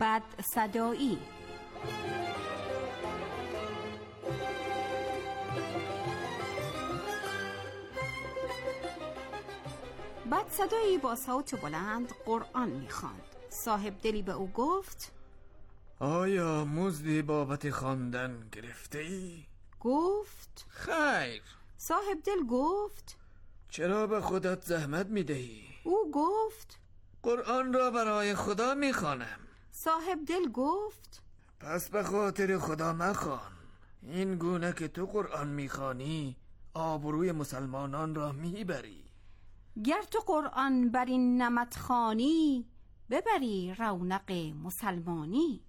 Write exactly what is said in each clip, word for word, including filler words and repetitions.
بدصدایی. بدصدایی با صوت بلند قرآن می‌خواند. صاحب دلی به او گفت: آیا مزدی بابت خواندن گرفته ای؟ گفت: خیر. صاحب دل گفت: چرا به خودت زحمت می‌دهی؟ او گفت: قرآن را برای خدا می‌خوانم. صاحب دل گفت: پس به خاطر خدا مخوان. این گونه که تو قرآن می‌خوانی آبروی مسلمانان را میبری. گر تو قرآن بر این نمط خوانی، ببری رونق مسلمانی.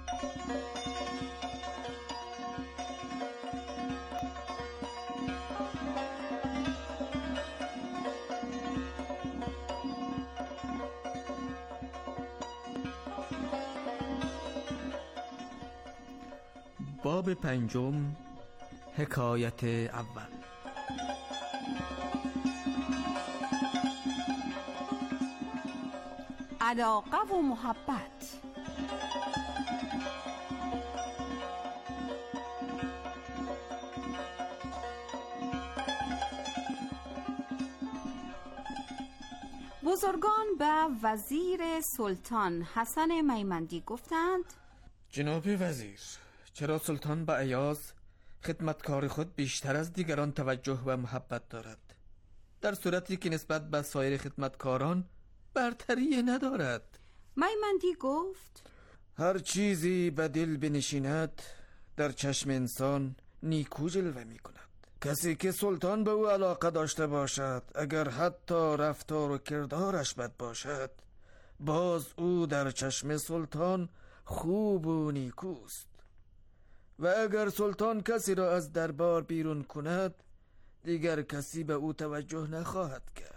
باب پنجم، حکایت اول. علاقه و محبت. بزرگان به وزیر سلطان حسن میمندی گفتند: جناب وزیر، چرا سلطان به ایاز خدمتکار خود بیشتر از دیگران توجه و محبت دارد، در صورتی که نسبت به سایر خدمتکاران برتری ندارد؟ میمندی گفت: هر چیزی به دل بنشیند در چشم انسان نیکو جلوه می کند. کسی که سلطان به او علاقه داشته باشد، اگر حتی رفتار و کردارش بد باشد، باز او در چشم سلطان خوب و نیکوست. و اگر سلطان کسی را از دربار بیرون کند، دیگر کسی به او توجه نخواهد کرد.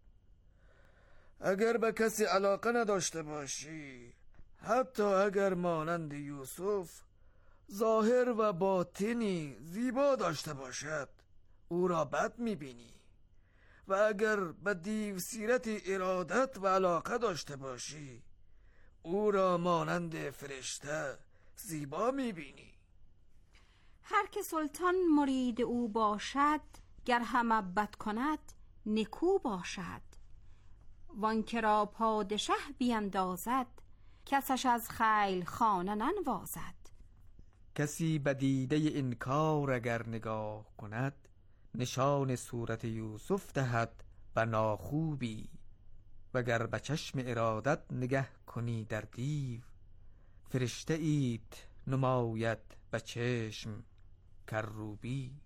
اگر به کسی علاقه نداشته باشی، حتی اگر مانند یوسف ظاهر و باطنی زیبا داشته باشد، او را بد میبینی. و اگر به دیو سیرت ارادت و علاقه داشته باشی، او را مانند فرشته زیبا میبینی. هر که سلطان مرید او باشد، گر همه بد کند نکو باشد. وانکه را پادشه بیندازد، کسش از خیل خانه ننوازد. کسی به دیده انکار اگر نگاه کند، نشان صورت یوسف دهد به ناخوبی. وگر به چشم ارادت نگه کنی در دیو، فرشته ایت نماید به چشم کروبی.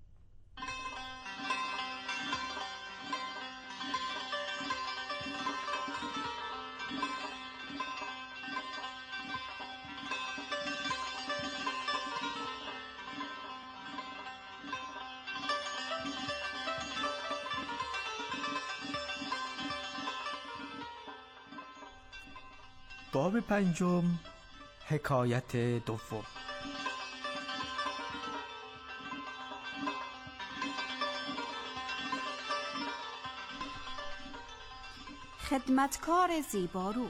باب پنجم، حکایت دوم. خدمتکار زیبارو.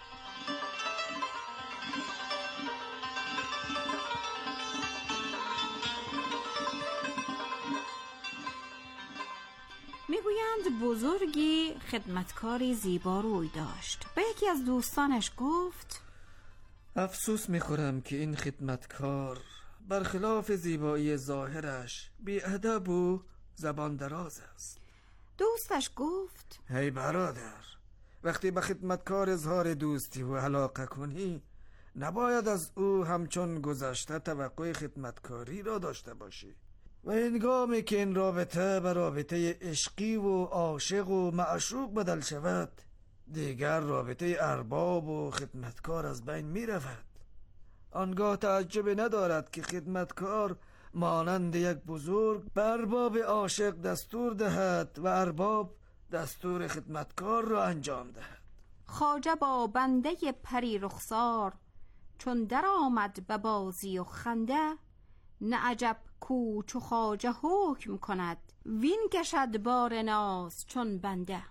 میگویند بزرگی خدمتکاری زیباروی داشت. به یکی از دوستانش گفت: افسوس میخورم که این خدمتکار برخلاف زیبایی ظاهرش بی‌ادب و زبان دراز است. دوستش گفت: هی برادر، وقتی به خدمتکار اظهار دوستی و علاقه کنی، نباید از او همچون گذشته توقع خدمتکاری را داشته باشی. و هنگامی که این رابطه به رابطه عشقی و عاشق و معشوق بدل شود، دیگر رابطه ارباب و خدمتکار از بین می رود. آنگاه تعجب ندارد که خدمتکار مانند یک بزرگ به ارباب عاشق دستور دهد و ارباب دستور خدمتکار را انجام دهد. خواجه با بنده پری رخسار، چون در آمد به بازی و خنده. نه عجب کو چو خواجه حکم کند، وین کشد بار ناز چون بنده.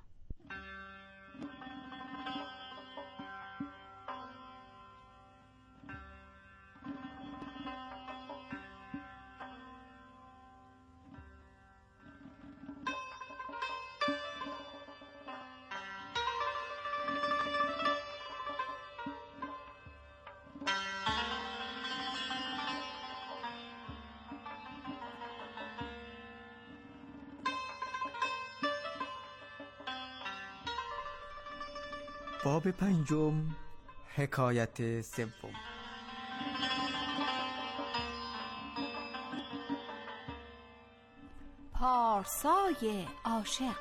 باب پنجم، حکایت سوم. پارسای عاشق.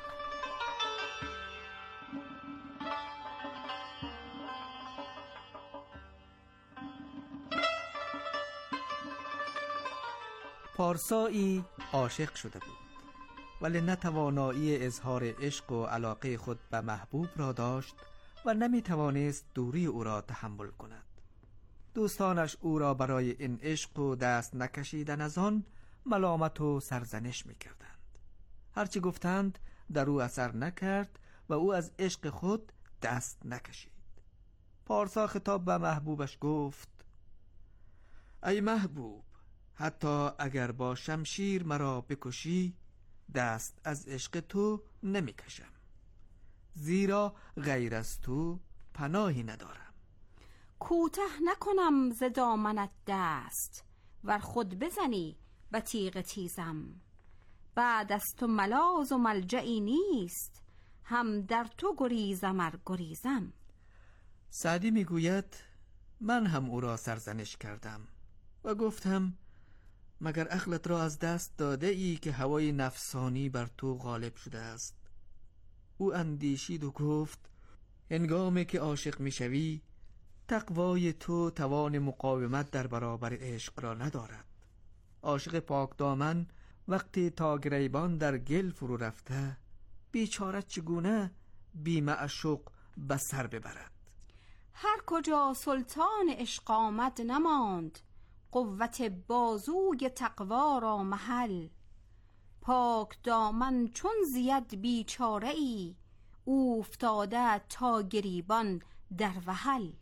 پارسایی عاشق شده بود، ولی نه توانایی اظهار عشق و علاقه خود به محبوب را داشت و نمی توانست دوری او را تحمل کند. دوستانش او را برای این عشق و دست نکشیدن از آن ملامت و سرزنش می کردند. هرچی گفتند در او اثر نکرد و او از عشق خود دست نکشید. پارسا خطاب به محبوبش گفت: ای محبوب، حتی اگر با شمشیر مرا بکشی دست از عشق تو نمی کشم، زیرا غیر از تو پناهی ندارم. کوته نکنم ز دامنت دست، ور خود بزنی به تیغ تیزم. بعد از تو ملاذ و ملجئی نیست، هم در تو گریزم ار گریزم. سعدی میگوید من هم او را سرزنش کردم و گفتم مگر عقلت را از دست داده ای که هوای نفسانی بر تو غالب شده است؟ او اندیشید و گفت هنگامی که عاشق میشوی تقوای تو توان مقاومت در برابر عشق را ندارد. عاشق پاک دامن وقتی تا گریبان در گل فرو رفته، بیچاره چگونه بی معشوق به سر ببرد؟ هر کجا سلطان عشق آمد نماند، قوت بازوی تقوا را محل. پاک دامن چون زید بیچاره ای، اوفتاده تا گریبان در وحل.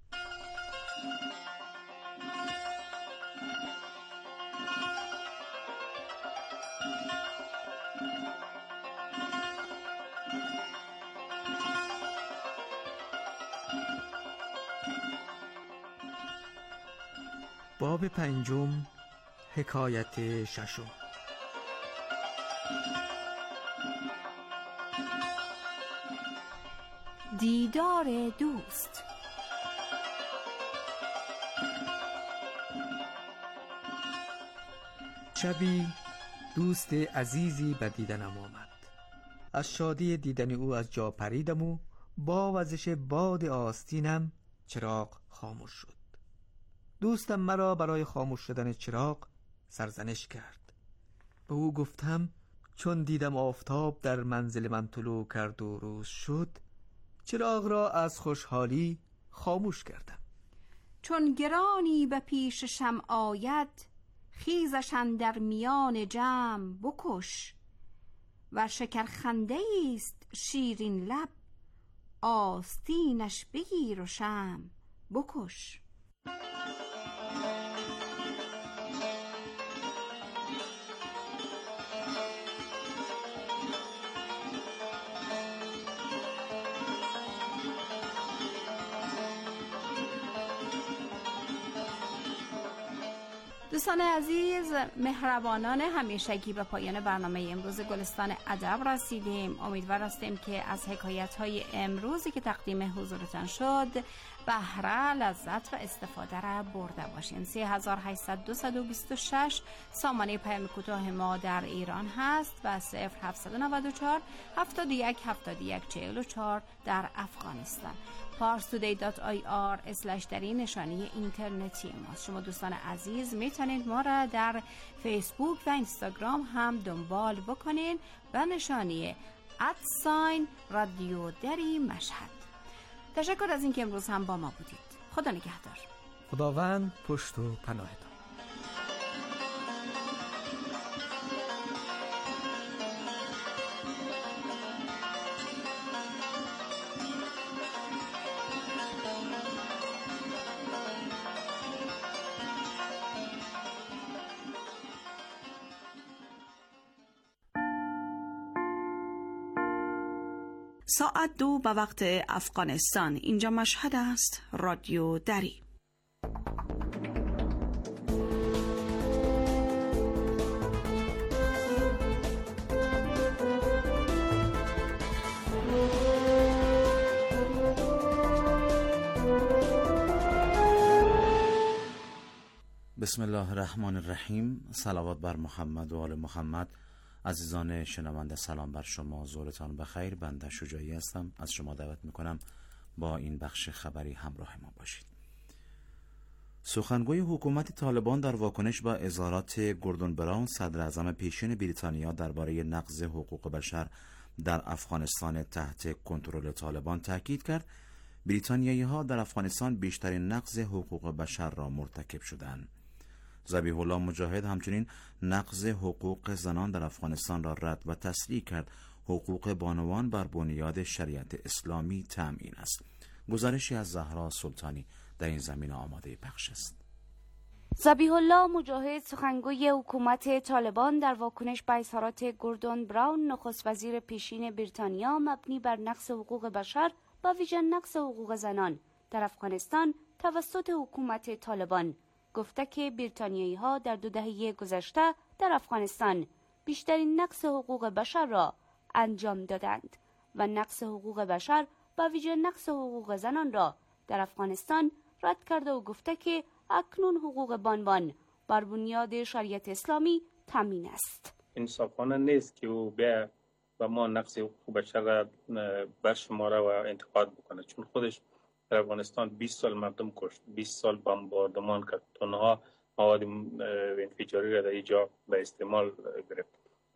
باب پنجم، حکایت ششم. دیدار دوست. شبی دوست عزیزی به دیدنم آمد. از شادی دیدن او از جا پریدم و با وزش باد آستینم چراغ خاموش شد. دوستم مرا برای خاموش شدن چراغ سرزنش کرد. به او گفتم چون دیدم آفتاب در منزل من طلوع کرد و روز شد، چراغ را از خوشحالی خاموش کردم. چون گرانی به پیش شمع آید، خیزش اندر میان جمع بکش. ور شکر خنده است شیرین لب، آستینش بگیر و شمع بکش. دوستان عزیز، مهربانان همیشگی، به پایان برنامه امروز گلستان ادب رسیدیم. امیدوار هستیم که از حکایت‌های امروزی که تقدیم حضورتان شد بهره، لذت و استفاده را برده باشین. سه هزار و هشتصد و بیست و شش سامانه پیام کوتاه ما در ایران هست و صفر هفتصد و نود و چهار هفتاد و یک هفتاد و یک چهل و چهار در افغانستان. پارستودی دات آی آر اسلش در این نشانی اینترنتی ماست. شما دوستان عزیز میتونید ما را در فیسبوک و اینستاگرام هم دنبال بکنین به نشانی ادساین رادیو دری مشهد. تشکر از اینکه امروز هم با ما بودید. خدا نگهدار. خداوند پشت و پناهتان. ساعت دو به وقت افغانستان. اینجا مشهد است. رادیو دری. بسم الله الرحمن الرحیم. صلوات بر محمد و آل محمد. عزیزان شنونده سلام بر شما، ظهرتان بخیر. بنده شجاعی هستم، از شما دعوت میکنم با این بخش خبری همراه ما باشید. سخنگوی حکومت طالبان در واکنش به اظهارات گوردون براون، صدر اعظم پیشین بریتانیا درباره نقض حقوق بشر در افغانستان تحت کنترل طالبان تاکید کرد بریتانیایی ها در افغانستان بیشترین نقض حقوق بشر را مرتکب شدند. ذبیح الله مجاهد همچنین نقض حقوق زنان در افغانستان را رد و تصریح کرد. حقوق بانوان بر بنیاد شریعت اسلامی تامین است. گزارشی از زهرا سلطانی در این زمینه آماده پخش است. ذبیح الله مجاهد، سخنگوی حکومت طالبان، در واکنش به اظهارات گوردون براون، نخست وزیر پیشین بریتانیا، مبنی بر نقض حقوق بشر و ویژه نقض حقوق زنان در افغانستان توسط حکومت طالبان، گفته که بریتانیایی ها در دو دهه گذشته در افغانستان بیشترین نقض حقوق بشر را انجام دادند و نقض حقوق بشر و ویژه نقض حقوق زنان را در افغانستان رد کرده و گفته که اکنون حقوق بانوان بر بنیاد شریعت اسلامی تامین است. انصافانه نیست که او بیا و ما نقض حقوق بشر را برشماره و انتقاد بکنه، چون خودش در افغانستان بیست سال مردم کشت، بیست سال بمباردمان کرد، تنها مواد انفجاری را در اینجا به استعمال گرفت،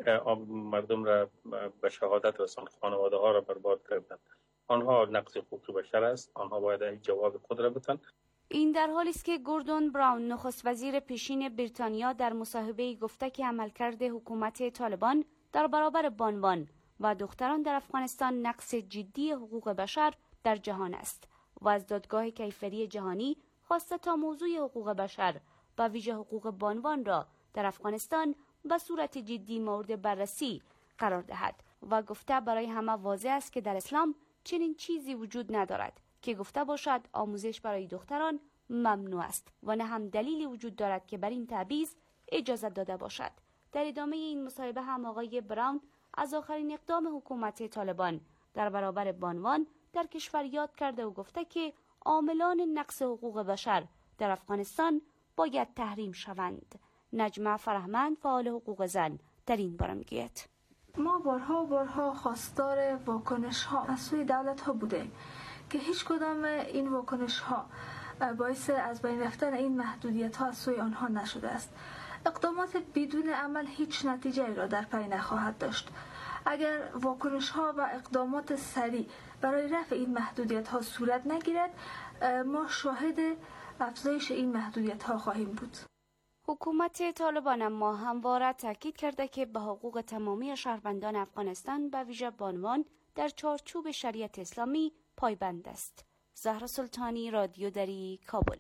مردم را به شهادت رساند، خانواده ها را برباد کردند. آنها نقض حقوق بشر است، آنها باید جواب خود را بدهند. این در حالی است که گوردون براون، نخست وزیر پیشین بریتانیا، در مصاحبه‌ای گفته که عملکرد حکومت طالبان در برابر بانوان و دختران در افغانستان نقض جدی حقوق بشر در جهان است و از دادگاه کیفری جهانی خواسته تا موضوع حقوق بشر و ویژه حقوق بانوان را در افغانستان به صورت جدی مورد بررسی قرار دهد و گفته برای همه واضح است که در اسلام چنین چیزی وجود ندارد که گفته باشد آموزش برای دختران ممنوع است و نه هم دلیلی وجود دارد که بر این تبعیض اجازه داده باشد. در ادامه این مصاحبه هم آقای براون از آخرین اقدام حکومت طالبان در برابر بانوان در کشور یاد کرده و گفته که عاملان نقض حقوق بشر در افغانستان باید تحریم شوند. نجمه فرهمند، فعال حقوق زن، در این باره میگوید: ما بارها و بارها خواستار واکنش ها از سوی دولت ها بوده که هیچ کدام این واکنش ها باعث از بین رفتن این محدودیت ها از سوی آنها نشده است. اقدامات بدون عمل هیچ نتیجه را در پی نخواهد داشت. اگر واکنش ها و اقدامات سریع برای رفع این محدودیت ها صورت نگیرد، ما شاهد افزایش این محدودیت ها خواهیم بود. حکومت طالبان اما همواره تاکید کرده که به حقوق تمامی شهروندان افغانستان به ویژه بانوان در چارچوب شریعت اسلامی پایبند است. زهرا سلطانی، رادیو دری، کابل.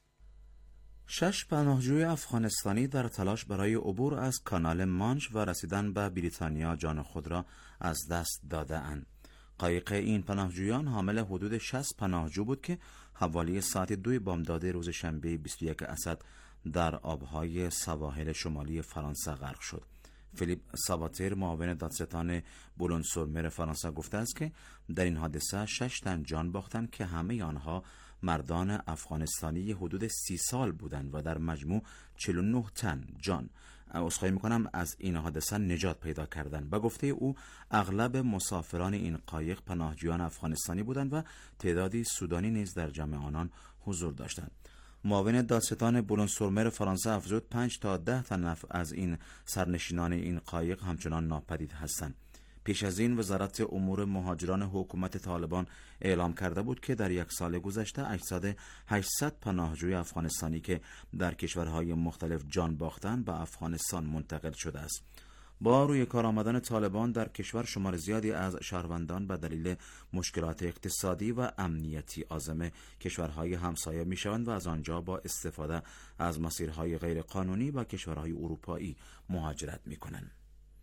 شش پناهجوی افغانستانی در تلاش برای عبور از کانال مانش و رسیدن به بریتانیا جان خود را از دست داده اند. قایق این پناهجویان حامل حدود شصت پناهجو بود که حوالی ساعت دو بامداد روز شنبه بیست و یک اسد در آبهای سواحل شمالی فرانسه غرق شد. فیلیپ ساباتر، معاون دادستان بولون-سور-مر فرانسه، گفته است که در این حادثه شش تن جان باختند که همه آنها مردان افغانستانی حدود سی سال بودند و در مجموع چهل و نه تن جان عذرخواهی میکنم از این حادثه نجات پیدا کردند. به گفته او اغلب مسافران این قایق پناهجویان افغانستانی بودند و تعدادی سودانی نیز در جمع آنان حضور داشتند. معاون دادستان بولون-سور-مر فرانسه افزود پنج تا ده تن از این سرنشینان این قایق همچنان ناپدید هستند. پیش از این وزارت امور مهاجران حکومت طالبان اعلام کرده بود که در یک سال گذشته اجساد هشتصد پناهجوی افغانستانی که در کشورهای مختلف جان باختند به افغانستان منتقل شده است. با روی کار آمدن طالبان در کشور، شمار زیادی از شهروندان به دلیل مشکلات اقتصادی و امنیتی عازم کشورهای همسایه میشوند و از آنجا با استفاده از مسیرهای غیر قانونی به کشورهای اروپایی مهاجرت میکنند.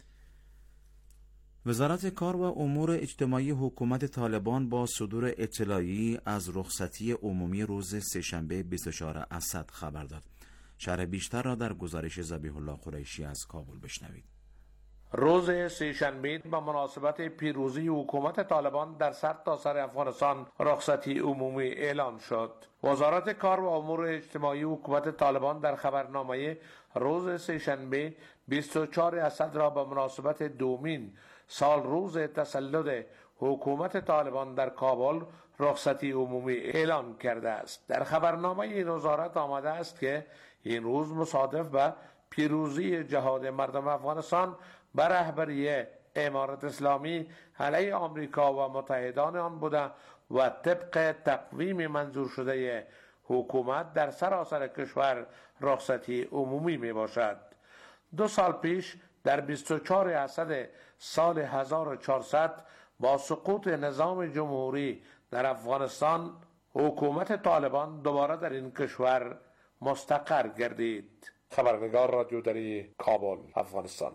وزارت کار و امور اجتماعی حکومت طالبان با صدور اطلاعی از رخصتی عمومی روز سه‌شنبه بیست و چهارم اسد خبر داد. شرح بیشتر را در گزارش ذبیح الله قریشی از کابل بشنوید. روز سه‌شنبه به مناسبت پیروزی حکومت طالبان در سرتاسر افغانستان رخصتی عمومی اعلام شد. وزارت کار و امور اجتماعی حکومت طالبان در خبرنامه روز سه‌شنبه بیست و چهار اسد را به مناسبت دومین سال روز تسلط حکومت طالبان در کابل رخصتی عمومی اعلام کرده است. در خبرنامه این وزارت آمده است که این روز مصادف به پیروزی جهاد مردم افغانستان به رهبری امارت اسلامی علیه آمریکا و متحدان آن بوده و طبق تقویم منظور شده حکومت در سراسر کشور رخصتی عمومی می باشد. دو سال پیش در بیست و چهار اسد سال هزار و چهارصد با سقوط نظام جمهوری در افغانستان حکومت طالبان دوباره در این کشور مستقر گردید. خبرنگار رادیو دری کابل، افغانستان.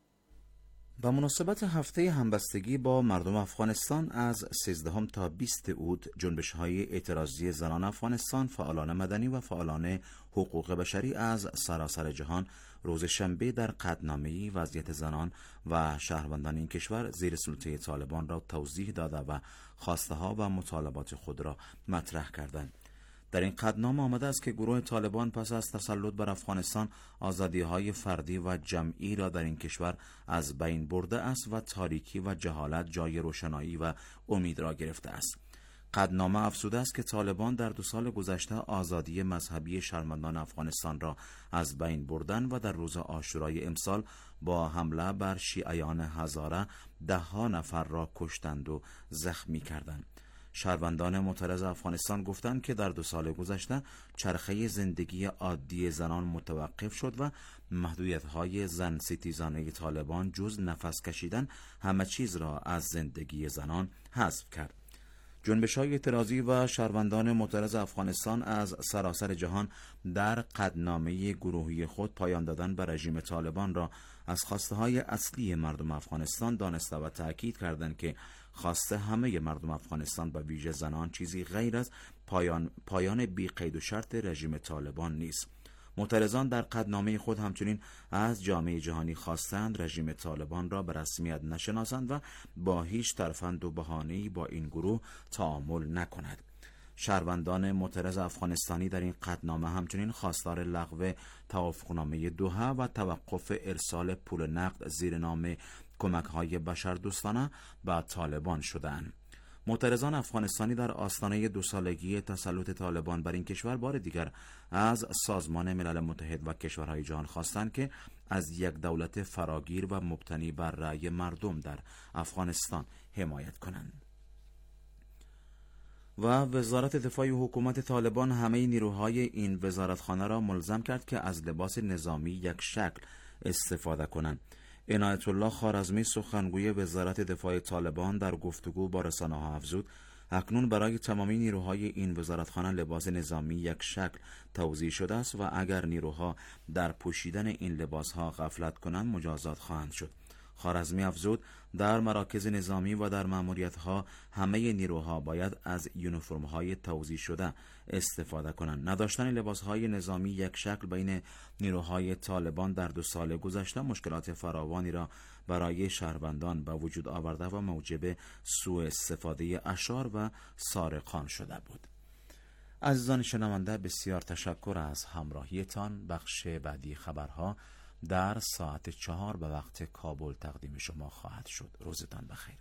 به مناسبت هفته همبستگی با مردم افغانستان از سیزدهم تا بیست اوت جنبش‌های اعتراضی زنان افغانستان، فعالان مدنی و فعالان حقوق بشری از سراسر جهان روز شنبه در قطعنامه‌ای وضعیت زنان و شهروندان این کشور زیر سلطه طالبان را توضیح داده و خواسته‌ها و مطالبات خود را مطرح کردند. در این قطعنامه آمده است که گروه طالبان پس از تسلط بر افغانستان آزادی‌های فردی و جمعی را در این کشور از بین برده است و تاریکی و جهالت جای روشنایی و امید را گرفته است. قطعنامه افزوده است که طالبان در دو سال گذشته آزادی مذهبی شهروندان افغانستان را از بین بردن و در روز عاشورای امسال با حمله بر شیعیان هزاره ده ها نفر را کشتند و زخمی کردند. شهروندان معترض افغانستان گفتند که در دو سال گذشته چرخه زندگی عادی زنان متوقف شد و محدودیت‌های زن ستیزانه طالبان جز نفس کشیدن همه چیز را از زندگی زنان حذف کرد. جنبش‌های اعتراضی و شهروندان معترض افغانستان از سراسر جهان در قطعنامه گروهی خود پایان دادن به رژیم طالبان را از خواسته‌های اصلی مردم افغانستان دانسته و تأکید کردند که خواسته همه مردم افغانستان به ویژه زنان چیزی غیر از پایان پایان بی قید و شرط رژیم طالبان نیست. معترضان در قطعنامه خود همچنین از جامعه جهانی خواستند رژیم طالبان را به رسمیت نشناسند و با هیچ ترفند و بهانه‌ای با این گروه تعامل نکند. شهروندان معترض افغانستانی در این قطعنامه همچنین خواستار لغو توافقنامه دوحه و توقف ارسال پول نقد زیر نام کمک‌های بشردوستانه به طالبان شدند. معترضان افغانستانی در آستانه دو سالگی تسلط طالبان بر این کشور بار دیگر از سازمان ملل متحد و کشورهای جهان خواستند که از یک دولت فراگیر و مبتنی بر رأی مردم در افغانستان حمایت کنند. و وزارت دفاع حکومت طالبان همه نیروهای این وزارتخانه را ملزم کرد که از لباس نظامی یک شکل استفاده کنند. عنایت الله خوارزمی سخنگوی وزارت دفاع طالبان در گفتگو با رسانه‌ها افزود اکنون برای تمامی نیروهای این وزارتخانه لباس نظامی یک شکل توزیع شده است و اگر نیروها در پوشیدن این لباسها غفلت کنند مجازات خواهند شد. خوارزمی افزود در مراکز نظامی و در ماموریت‌ها همه نیروها باید از یونیفرم‌های توزیع شده استفاده کنند. نداشتن لباس‌های نظامی یک شکل بین نیروهای طالبان در دو سال گذشته مشکلات فراوانی را برای شهروندان به وجود آورده و موجب سوء استفاده اشرار و سارقان شده بود. عزیزان شنونده، بسیار تشکر از همراهیتان. بخش بعدی خبرها در ساعت چهار به وقت کابل تقدیم شما خواهد شد. روزتان بخیر.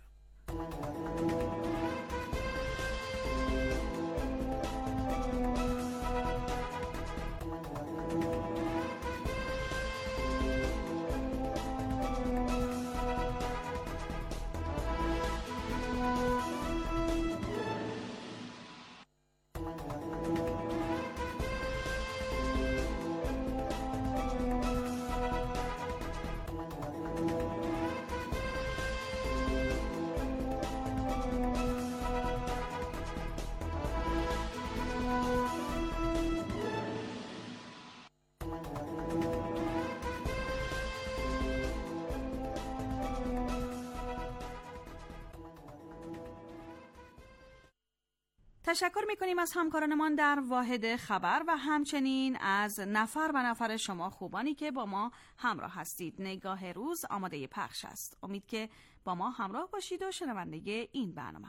تشکر میکنیم از همکارانمان در واحد خبر و همچنین از نفر و نفر شما خوبانی که با ما همراه هستید. نگاه روز آماده پخش است. امید که با ما همراه باشید و شنونده این برنامه.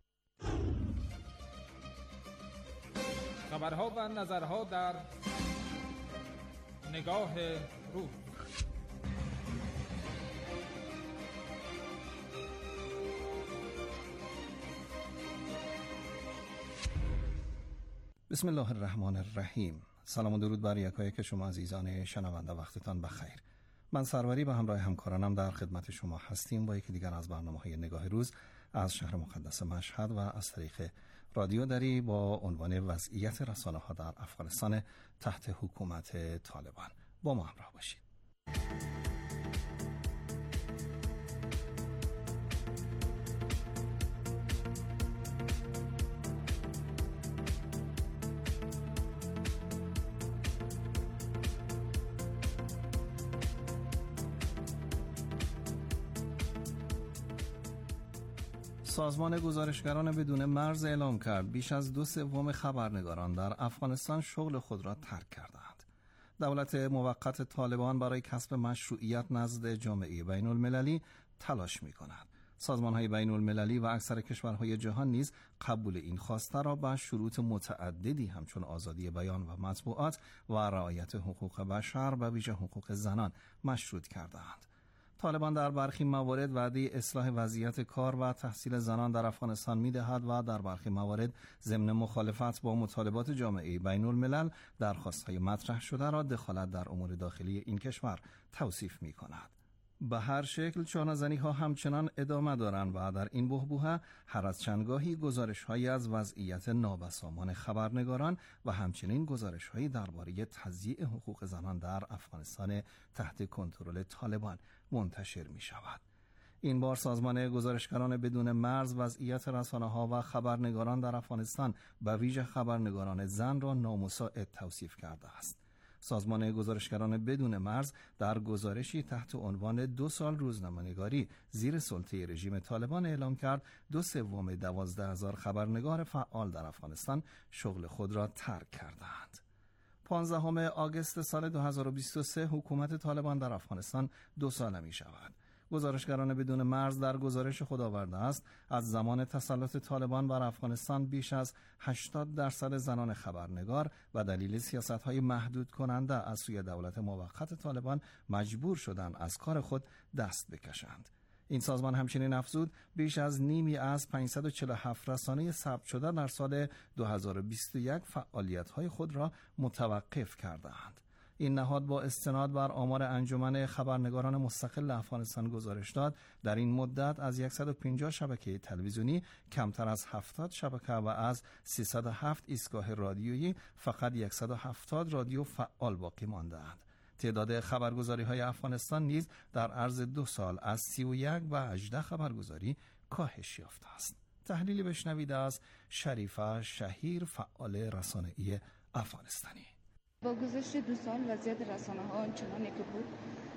خبرها و نظرها در نگاه روز. بسم الله الرحمن الرحیم. سلام و درود بر یکایک شما عزیزان شنونده، وقتتان بخیر. من سروری به همراه همکارانم در خدمت شما هستیم با یکی دیگر از برنامه‌های نگاه روز از شهر مقدس مشهد و از طریق رادیو دری با عنوان وضعیت رسانه‌ها در افغانستان تحت حکومت طالبان. با ما همراه باشید. سازمان گزارشگران بدون مرز اعلام کرد بیش از دو سوم خبرنگاران در افغانستان شغل خود را ترک کردند. دولت موقت طالبان برای کسب مشروعیت نزد جامعه بین المللی تلاش می کند. سازمان های بین المللی و اکثر کشورهای جهان نیز قبول این خواسته را با شروط متعددی همچون آزادی بیان و مطبوعات و رعایت حقوق بشر و ویژه حقوق زنان مشروط کردند. طالبان در برخی موارد وعده اصلاح وضعیت کار و تحصیل زنان در افغانستان می‌دهد و در برخی موارد ضمن مخالفت با مطالبات جامعه بین الملل درخواست‌های مطرح شده را دخالت در امور داخلی این کشور توصیف می‌کند. به هر شکل چانه‌زنی‌ها همچنان ادامه دارند و در این بحبوحه هر از چندگاهی گزارش‌هایی از وضعیت نابسامان خبرنگاران و همچنین گزارش‌هایی درباره تضییع حقوق زنان در افغانستان تحت کنترل طالبان منتشر می‌شود. این بار سازمان گزارشگران بدون مرز وضعیت رسانه‌ها و خبرنگاران در افغانستان به ویژه خبرنگاران زن را نامساعد توصیف کرده است. سازمان گزارشگران بدون مرز در گزارشی تحت عنوان دو سال روزنامه‌نگاری زیر سلطه رژیم طالبان اعلام کرد دو سوم دوازده هزار خبرنگار فعال در افغانستان شغل خود را ترک کردند. پانزدهم آگوست سال دو هزار و بیست و سه حکومت طالبان در افغانستان دو ساله می شود. گزارشگران بدون مرز در گزارش خود آورده است از زمان تسلط طالبان بر افغانستان بیش از هشتاد درصد زنان خبرنگار و دلیل سیاست‌های محدود کننده از سوی دولت موقت طالبان مجبور شدند از کار خود دست بکشند. این سازمان همچنین افزود بیش از نیمی از پانصد و چهل و هفت رسانه ثبت شده در سال دو هزار و بیست و یک فعالیت‌های خود را متوقف کردند. این نهاد با استناد بر آمار انجمن خبرنگاران مستقل افغانستان گزارش داد در این مدت از صد و پنجاه شبکه تلویزیونی کمتر از هفتاد شبکه و از سیصد و هفت ایستگاه رادیویی فقط صد و هفتاد رادیو فعال باقی مانده‌اند. تعداد خبرگزاری‌های افغانستان نیز در عرض دو سال از سی و یک و هجده خبرگزاری کاهش یافته است. تحلیلی بشنوید از شریفه شهیر فعال رسانه‌ای افغانستانی. با گذشت دو سال وضعیت رسانه ها آنچنانی که بود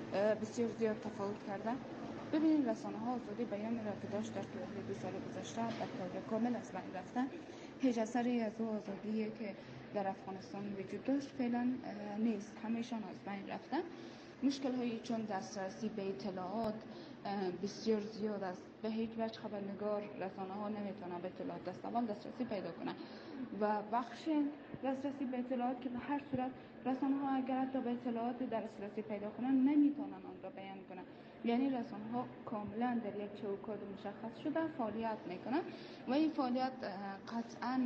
بسیار زیاد تفاوت کرده. ببینید رسانه ها آزادی بیان را که داشت در طول دو سال گذشته به طور کامل از بین رفته. هیچ اثری از او آزادی که در افغانستان وجود داشت فعلا نیست، همیشان از بین رفته. مشکل هایی چون دسترسی به اطلاعات بسیار زیاد است. به هیچ وجه خبرنگار رسانه ها نمیتونه به اطلاعات دستمال دسترسی پیدا کنه و بخش دسترسی به اطلاعات که به هر صورت رسانه ها اگر حتی به اطلاعات دسترسی پیدا کنن نمیتونن آن را بیان کنن. یعنی رسانه ها کاملا در یک چوکات مشخص شده فعالیت میکنن و این فعالیت قطعا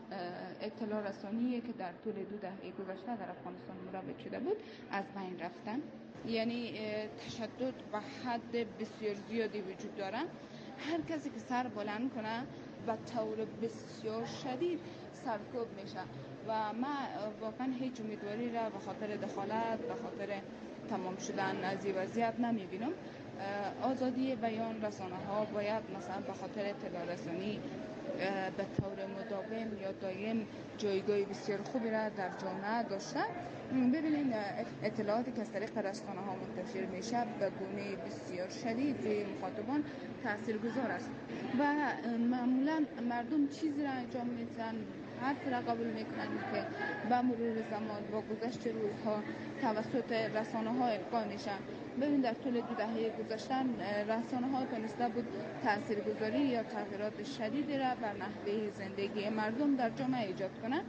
اطلاع رسانیه که در طول دو دهه گذشته در افغانستان مروج شده بود از بین رفتن. یعنی تشدد به حد بسیار زیادی وجود داره. هر کسی که سر بلند کنه به طور بسیار شدید سرکوب میشه و من واقعا هیچ امیدواری را به خاطر دخالت به خاطر تمام شدن از این وضعیت نمیبینم. آزادی بیان رسانه ها باید مثلا به خاطر اطلاع رسانی به طور مداوم یا دائم جایگاه بسیار خوبی را در جامعه داشته. ببینید اطلاعاتی که از طریق رسانه ها منتشر میشه به گونه بسیار شدید به مخاطبان تاثیرگذار است و معمولا مردم چیزی را انجام میدن، حرف را قبول میکنن که به مرور زمان با گذشت روزها توسط رسانه ها القا میشه. ببین در طول دو دهه گذشته رسانه ها تونسته بود تاثیرگذاری یا تغییرات شدیدی را بر نحوه زندگی مردم در جامعه ایجاد کنه.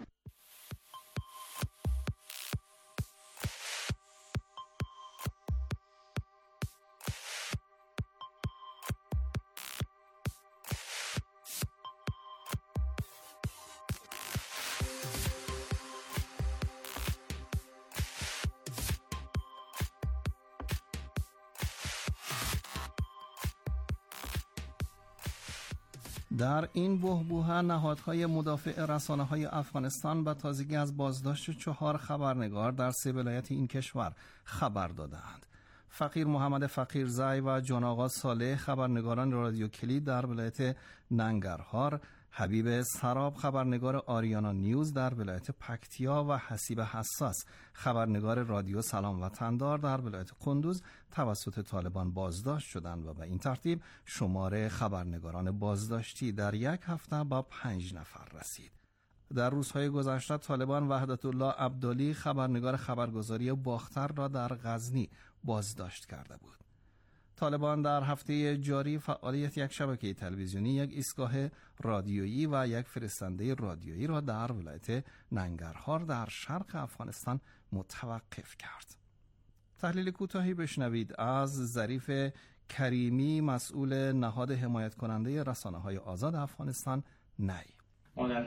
در این بحبوحه نهادهای مدافع رسانه‌های افغانستان به تازگی از بازداشت چهار خبرنگار در سه ولایت این کشور خبر دادند. فقیر محمد فقیرزی و جان آقا صالح خبرنگاران رادیو کلید در ولایت ننگرهار، حبیب سراب خبرنگار آریانا نیوز در ولایت پکتیا و حسیب حساس خبرنگار رادیو سلام وطندار در ولایت قندوز توسط طالبان بازداشت شدند و به این ترتیب شمار خبرنگاران بازداشتی در یک هفته با پنج نفر رسید. در روزهای گذشته طالبان وحدت الله عبدالی خبرنگار خبرگزاری باختر را در غزنی بازداشت کرده بود. طالبان در هفته جاری فعالیت یک شبکه تلویزیونی، یک ایستگاه رادیویی و یک فرستنده رادیویی را در ولایت ننگرهار در شرق افغانستان متوقف کرد. تحلیل کوتاهی بشنوید از ظریف کریمی، مسئول نهاد حمایت کننده رسانه‌های آزاد افغانستان نی. ما در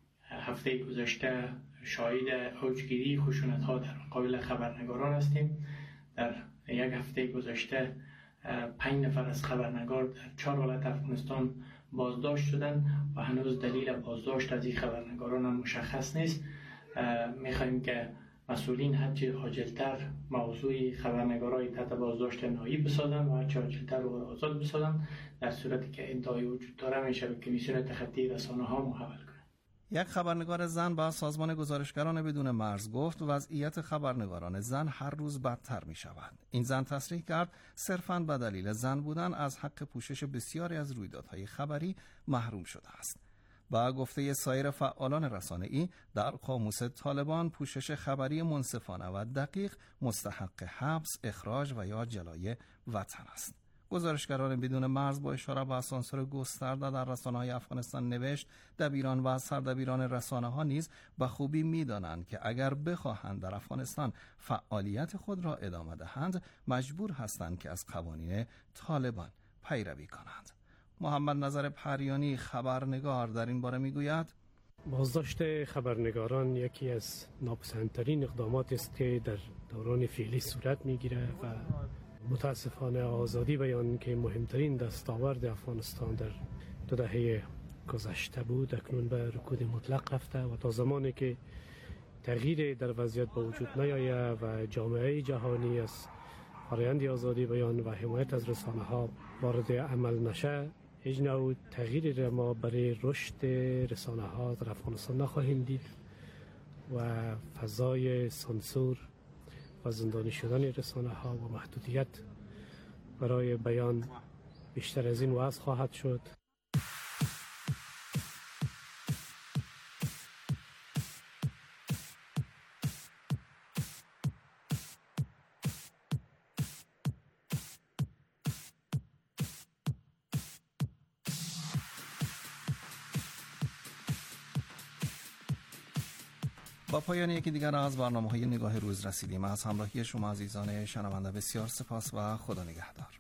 هفته گذشته شاهد اوجگیری خشونت‌ها در مقابل خبرنگاران هستیم. در یک هفته گذشته پنج نفر از خبرنگار در چهار ولایت افغانستان بازداشت شدند و هنوز دلیل بازداشت از این خبرنگاران هم مشخص نیست. میخوایم که مسئولین هرچی عاجل‌تر موضوع خبرنگارای تحت بازداشت نهایی بسازند و هرچی عاجل‌تر رو آزاد بسازند، در صورتی که ادعای وجود داره میشه به کمیسیون تخطی رسانه‌ها محول کنند. یک خبرنگار زن با سازمان گزارشگران بدون مرز گفت وضعیت خبرنگاران زن هر روز بدتر می شود. این زن تصریح کرد صرفاً به دلیل زن بودن از حق پوشش بسیاری از رویدادهای خبری محروم شده است. با گفته سایر فعالان رسانه‌ای در قاموس طالبان پوشش خبری منصفانه و دقیق مستحق حبس، اخراج و یا جلای وطن است. گزارشگران بدون مرز با اشاره به سانسور گسترده در رسانه‌های افغانستان نوشت دبیران و سردبیران رسانه‌ها نیز به خوبی می‌دانند که اگر بخواهند در افغانستان فعالیت خود را ادامه دهند مجبور هستند که از قوانین طالبان پیروی کنند. محمد نظر پریانی خبرنگار در این باره می‌گوید بازداشت خبرنگاران یکی از ناپسندترین اقدامات است که در دوران فعلی صورت می‌گیرد و متاسفانه آزادی بیان که مهمترین دستاورد افغانستان در دو دهه گذشته بود اکنون به رکود مطلق رفته و تا زمانی که تغییر در وضعیت با وجود نیاید و جامعه جهانی از فرآیند آزادی بیان و حمایت از رسانه ها وارد عمل نشه، هیچ نوع تغییری را ما برای رشد رسانه ها در افغانستان نخواهیم دید و فضای سانسور و زندانی شدن رسانه ها و محدودیت برای بیان بیشتر از این وضع خواهد شد. با پایان یکی دیگر از برنامه‌های نگاه روز رسیدیم. از همراهی شما عزیزان شنونده بسیار سپاس و خدا نگهدار.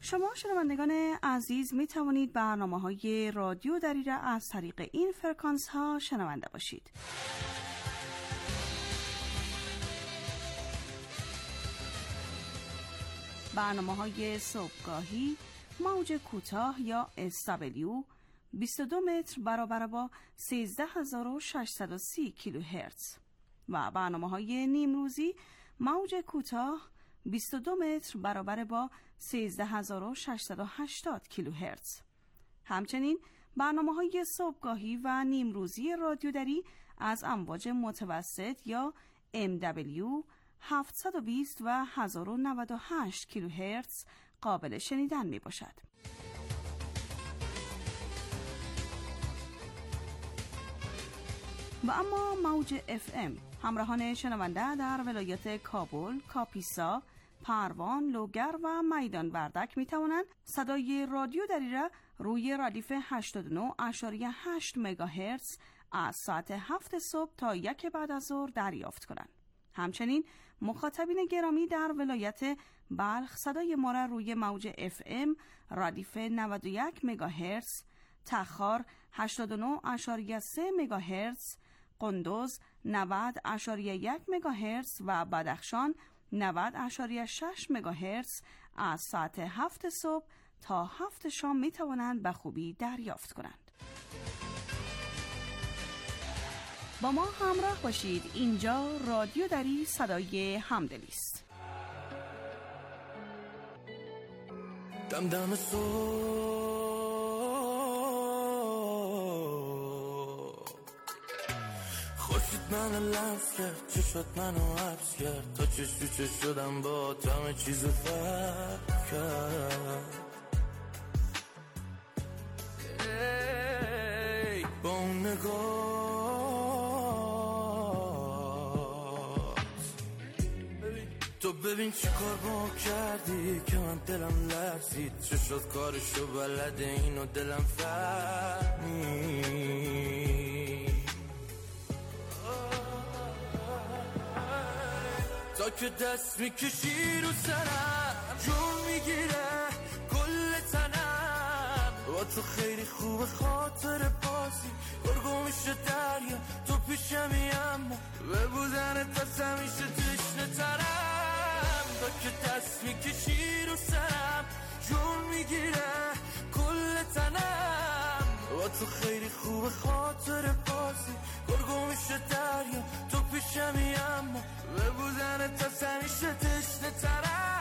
شما شنوندگان عزیز می توانید برنامه های رادیو دری را از طریق این فرکانس ها شنونده باشید. برنامه های صبحگاهی موج کوتاه یا اس دبلیو بیست و دو متر برابر با سیزده هزار و ششصد و سی کیلوهرتز و برنامه های نیمروزی موج کوتاه بیست و دو متر برابر با سیزده هزار و ششصد و هشتاد کیلوهرتز. همچنین برنامه های صبحگاهی و نیمروزی رادیو دری از امواج متوسط یا ام دبلیو هفتصد و بیست و هزار و نود و هشت کیلوهرتز قابل شنیدن می باشد. و اما موج اف ام همراهان شنونده در ولایت کابل، کاپیسا، پروان، لوگر و میدان وردک می توانند صدای رادیو دری را روی ردیف هشتاد و نه ممیز هشت مگاهرتز از ساعت هفت صبح تا یک بعد از ظهر دریافت کنند. همچنین مخاطبین گرامی در ولایت بلخ صدای ما را روی موج اف ام ردیف نود و یک مگاهرتز، تخار هشتاد و نه ممیز سه مگاهرتز، قندوز نود ممیز یک مگاهرتز و بدخشان نود ممیز شش مگاهرتز از ساعت هفت صبح تا هفت شام می توانند به خوبی دریافت کنند. با ما همراه باشید. اینجا رادیو دری صدای همدلی است. دم دم صبح خورشید منو لمس کرد، چشات منو حبس کرد، تا چش تو چش شدم با تو همه چیزو فرق کرد. ای با اون نگاه تو ببین چی کار با کردی که من دلم لرزید، چشات کارشو بلده اینو دلم فهمید. تا که دست میکشی رو سرم جون میگیره کل تنم، با تو خیلی خوب خاطر بازی گرگو میشه دریا تو پیشمی، اما به بودنت دست همیشه تشنه ترم. تا که دست میکشی رو سرم جون میگیره کل تنم، با تو خیلی خوب خاطر بازی گرگو میشه دریا تو پیشمی، اما به بودنت دست همیشه تشنه ترم.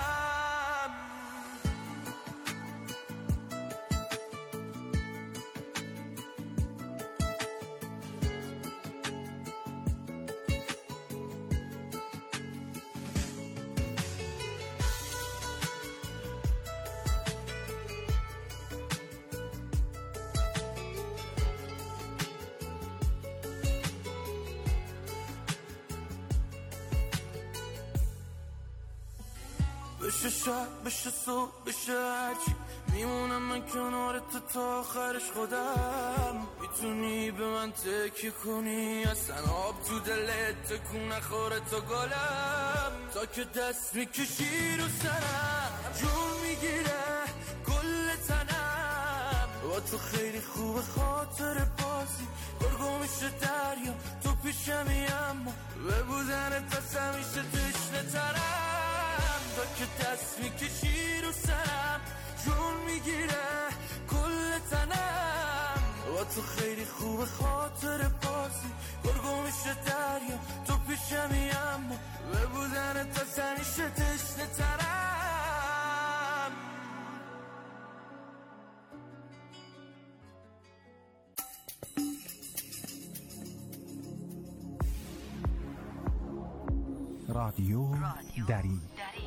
بشه شب بشه صبح بشه هرچی میمونم من کنار تو تا آخرش خودم. میتونی به من تکیه کنی اصلا آب تو دلت تکون نخوره تا گلم. تا که دست میکشی رو سرم جون میگیره کل تنم، با تو خیلی خوب خاطر بازی گرگو میشه دریا تو پیشمی، اما به بودنت دست همیشه تشنه ترم. تا که دست میکشی رو سرم جون میگیره کل تنم، با تو خیلی خوب خاطر بازی گرگو میشه دریا تو پیشمی، اما به بودنت دست همیشه تشنه ترم. رادیو دری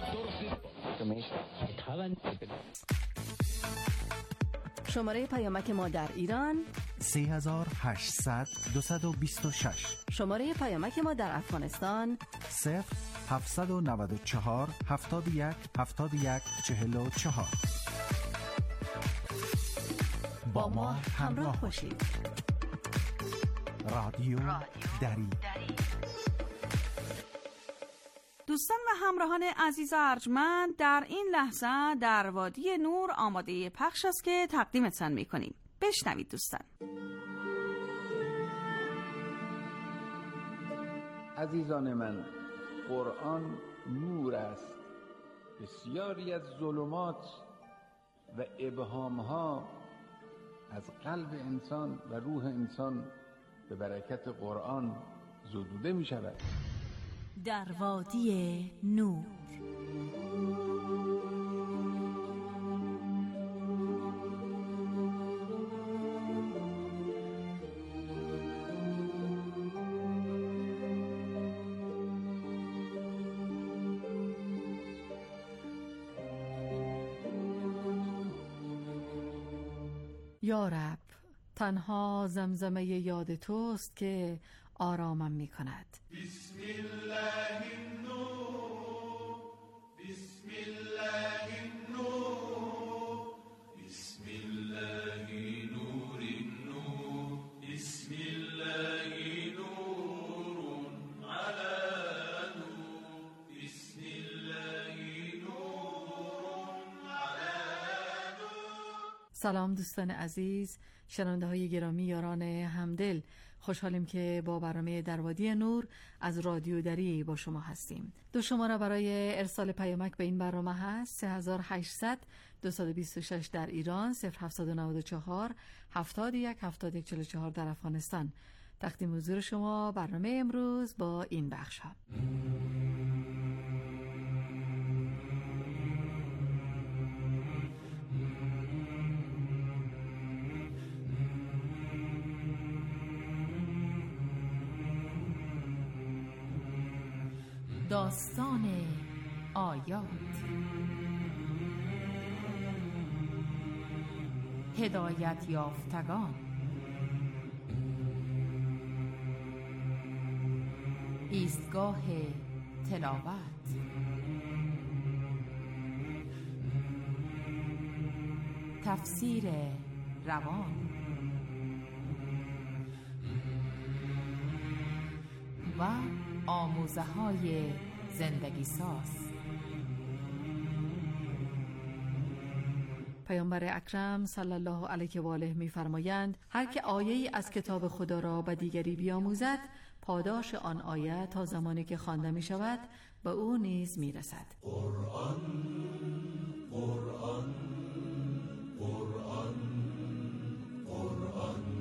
شماره پیامک ما در ایران سه هزار و هشتصد دویست و بیست و شش. شماره پیامک ما در افغانستان صفر هفتصد و نود و چهار هفتاد و یک هفتاد و یک چهل و چهار. با ما همراه باشید. رادیو دری. دوستان و همراهان عزیز ارجمند، در این لحظه در وادی نور آماده پخش است که تقدیمتان می‌کنیم. بشنوید دوستان. عزیزان من، قرآن نور است. بسیاری از ظلمات و ابهامها از قلب انسان و روح انسان به برکت قرآن زدوده می شود. در وادی نور. یا رب، تنها زمزمه یاد توست که آرامم می کند. بسم الله النور، بسم الله النور، بسم الله نور النور، بسم الله نور على نور، بسم الله نور على نور. سلام دوستان عزیز، شنونده های گرامی، یاران همدل، خوشحالیم که با برنامه در وادی نور از رادیو دری با شما هستیم. دو شماره برای ارسال پیامک به این برنامه هست: سه هزار و هشتصد دویست و بیست و شش در ایران، صفر هفتصد و نود و چهار هفتاد و یک هفتاد و یک چهل و چهار در افغانستان. تقدیم حضور شما برنامه امروز با این بخش ها. داستان آیات، هدایت یافتگان، ایستگاه تلاوت، تفسیر روان و آموزه های زندگی ساز. پیامبر اکرم صلی الله علیه و آله می‌فرمایند هر که آیه‌ای از کتاب خدا را به دیگری بیاموزد، پاداش آن آیه تا زمانی که خوانده می‌شود به او نیز می‌رسد. قرآن قرآن قرآن قرآن.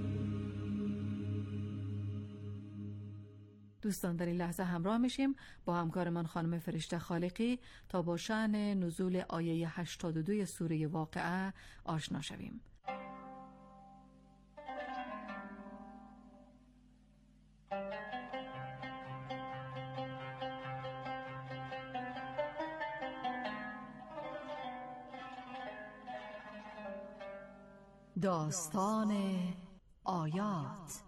دوستان، در این لحظه همراه میشیم با همکارمان خانم فرشته خالقی تا با شأن نزول آیه هشتاد و دو سوره واقعه آشنا شویم. داستان آیات.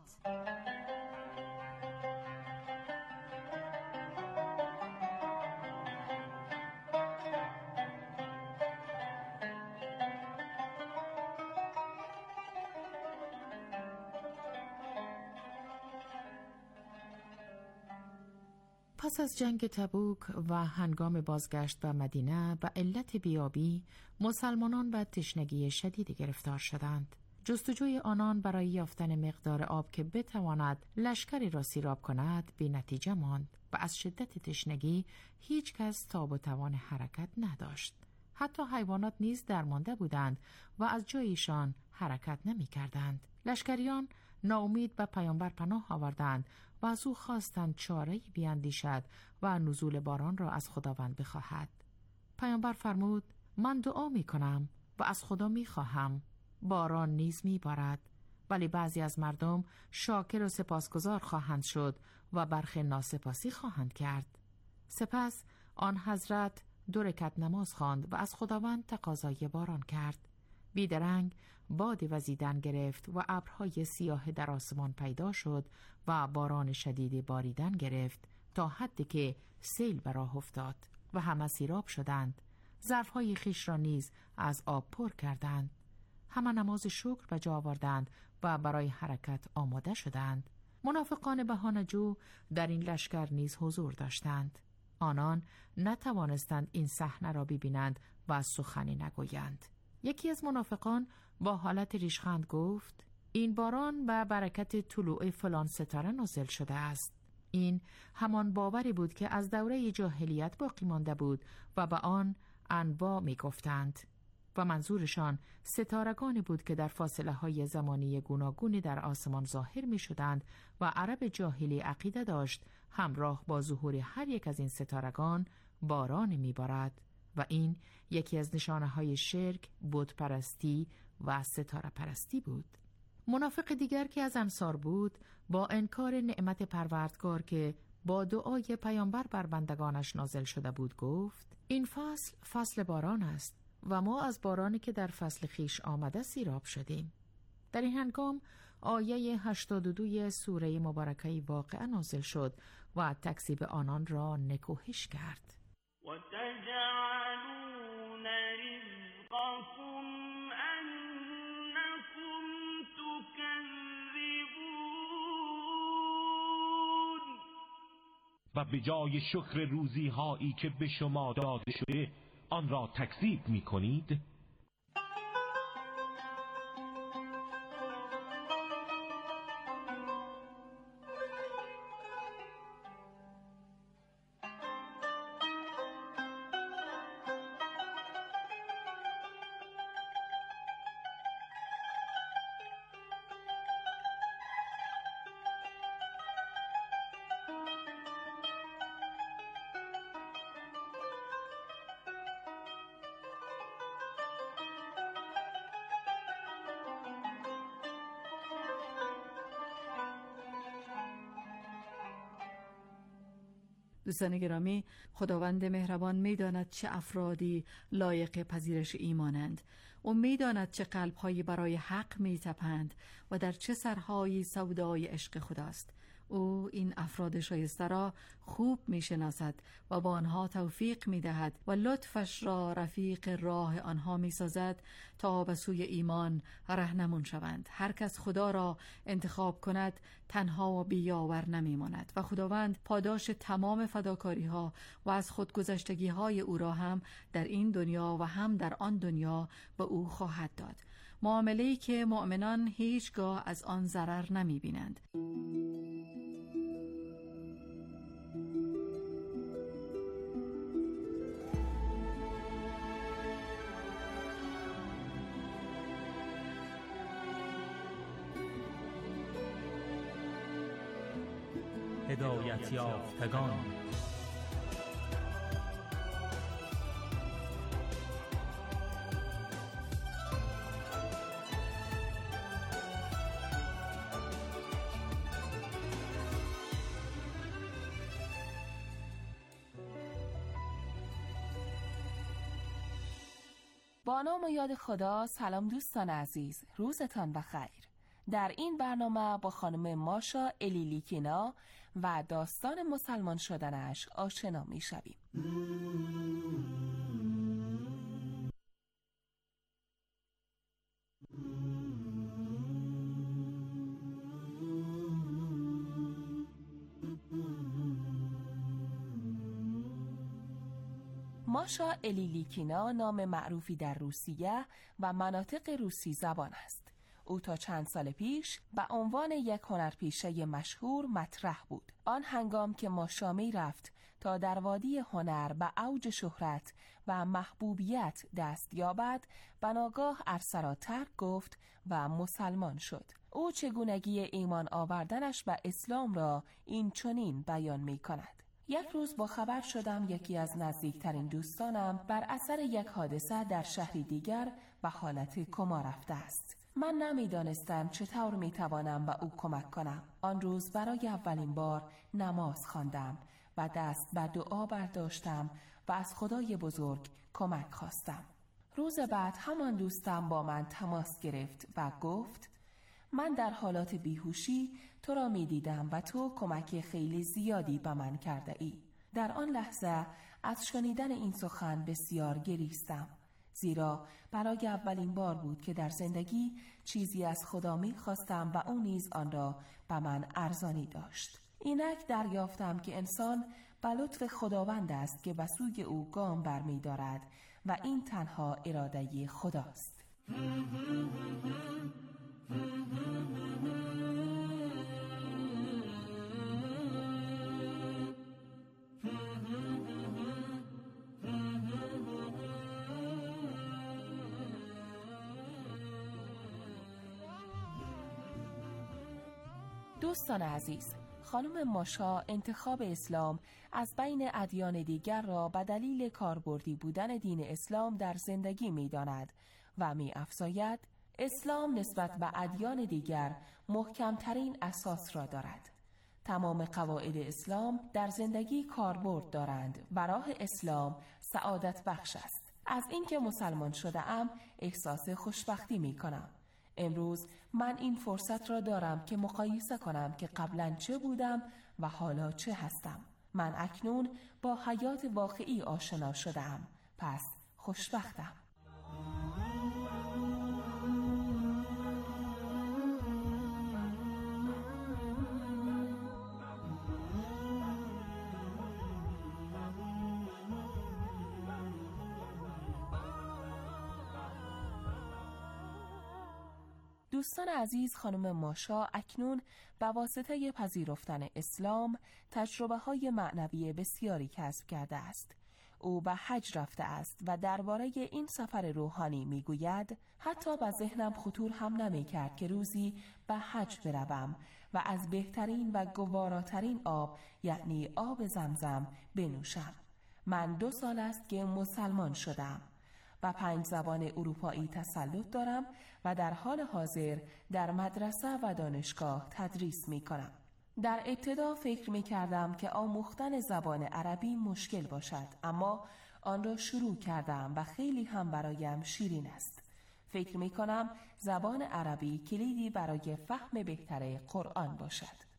پس از جنگ تبوک و هنگام بازگشت به مدینه به علت بیابی، مسلمانان به تشنگی شدید گرفتار شدند. جستجوی آنان برای یافتن مقدار آب که بتواند لشکری را سیراب کند بی نتیجه ماند و از شدت تشنگی هیچ کس تاب و توان حرکت نداشت. حتی حیوانات نیز درمانده بودند و از جایشان حرکت نمی کردند. لشکریان ناامید به پیامبر پناه آوردند و از او خواستند چاره‌ای بیاندیشد و نزول باران را از خداوند بخواهد. پیامبر فرمود: من دعا می کنم و از خدا می خواهم. باران نیز می بارد، ولی بعضی از مردم شاکر و سپاسگزار خواهند شد و برخی ناسپاسی خواهند کرد. سپس آن حضرت دو رکعت نماز خواند و از خداوند تقاضای باران کرد. بیدرنگ بادی وزیدن گرفت و ابرهای سیاه در آسمان پیدا شد و باران شدید باریدن گرفت تا حدی که سیل به راه افتاد و همه سیراب شدند. ظرفهای خیش را نیز از آب پر کردند. همه نماز شکر به جا آوردند و برای حرکت آماده شدند. منافقان بهانه‌جو در این لشکر نیز حضور داشتند. آنان نتوانستند این صحنه را ببینند و سخنی نگویند. یکی از منافقان با حالت ریشخند گفت: این باران به برکت طلوع فلان ستاره نازل شده است. این همان باوری بود که از دوره جاهلیت باقی مانده بود و به آن انواع می گفتند و منظورشان ستارگانی بود که در فاصله های زمانی گوناگونی در آسمان ظاهر می شدند و عرب جاهلی عقیده داشت همراه با ظهور هر یک از این ستارگان باران می بارد و این یکی از نشانه های شرک، بت پرستی و ستاره پرستی بود. منافق دیگر که از انصار بود با انکار نعمت پروردگار که با دعای پیامبر بر بندگانش نازل شده بود گفت: این فصل فصل باران است و ما از بارانی که در فصل خیش آمده سیراب شدیم. در این هنگام آیه هشتاد و دو سوره مبارکه واقعه نازل شد و تکذیب آنان را نکوهش کرد. و تجعلون رزقكم انکم تکذبون. و به جای شکر روزی هایی که به شما داده شده آن را تکذیب می کنید. دوستان گرامی، خداوند مهربان می‌داند چه افرادی لایق پذیرش ایمانند. او می‌داند چه قلب‌هایی برای حق می‌تپند و در چه سرهایی سودای عشق خداست. او این افراد شایسته را خوب می‌شناسد و با آنها توفیق می‌دهد و لطفش را رفیق راه آنها می‌سازد تا به سوی ایمان راهنمون شوند. هر کس خدا را انتخاب کند تنها و بی‌یاور نمی‌ماند و خداوند پاداش تمام فداکاری‌ها و از خودگذشتگی‌های او را هم در این دنیا و هم در آن دنیا به او خواهد داد. معامله‌ای که مؤمنان هیچگاه از آن ضرر نمی‌بینند. هدایت یافتگان. با نام و یاد خدا. سلام دوستان عزیز، روزتان بخیر. در این برنامه با خانم ماشا الیلیکینا و داستان مسلمان شدنش آشنا می شویم. ماشا الیلیکینا نام معروفی در روسیه و مناطق روسی زبان است. او تا چند سال پیش به عنوان یک هنرپیشه مشهور مطرح بود. آن هنگام که ماشا می رفت تا در وادی هنر به اوج شهرت و محبوبیت دست یابد، بناگاه عرصه را ترک گفت و مسلمان شد. او چگونگی ایمان آوردنش به اسلام را این چنین بیان می کند: یک روز با خبر شدم یکی از نزدیکترین دوستانم بر اثر یک حادثه در شهری دیگر به حالت کما رفته است. من نمیدانستم چطور میتوانم به او کمک کنم. آن روز برای اولین بار نماز خواندم و دست بر دعا برداشتم و از خدای بزرگ کمک خواستم. روز بعد همان دوستم با من تماس گرفت و گفت: من در حالات بیهوشی تو را می دیدم و تو کمک خیلی زیادی به من کرده ای. در آن لحظه از شنیدن این سخن بسیار گریستم، زیرا برای اولین بار بود که در زندگی چیزی از خدا می خواستم و او نیز آن را به من ارزانی داشت. اینک دریافتم که انسان به لطف خداوند است که به سوی او گام برمی دارد و این تنها اراده خداست. دوستان عزیز، خانم ماشا انتخاب اسلام از بین ادیان دیگر را به دلیل کاربردی بودن دین اسلام در زندگی می داند و می افزاید اسلام نسبت به ادیان دیگر محکمترین اساس را دارد. تمام قواعد اسلام در زندگی کاربرد دارند و راه اسلام سعادت بخش است. از اینکه مسلمان شده ام احساس خوشبختی می کنم. امروز من این فرصت را دارم که مقایسه کنم که قبلا چه بودم و حالا چه هستم. من اکنون با حیات واقعی آشنا شدم، پس خوشبختم. دوستان عزیز، خانم ماشا اکنون به واسطه پذیرفتن اسلام تجربه های معنوی بسیاری کسب کرده است. او به حج رفته است و درباره این سفر روحانی می گوید حتی به ذهنم خطور هم نمی کرد که روزی به حج بروم و از بهترین و گواراترین آب یعنی آب زمزم بنوشم. من دو سال است که مسلمان شدم و پنج زبان اروپایی تسلط دارم و در حال حاضر در مدرسه و دانشگاه تدریس می کنم. در ابتدا فکر می کردم که آموختن زبان عربی مشکل باشد، اما آن را شروع کردم و خیلی هم برایم شیرین است. فکر می کنم زبان عربی کلیدی برای فهم بهتر قرآن باشد.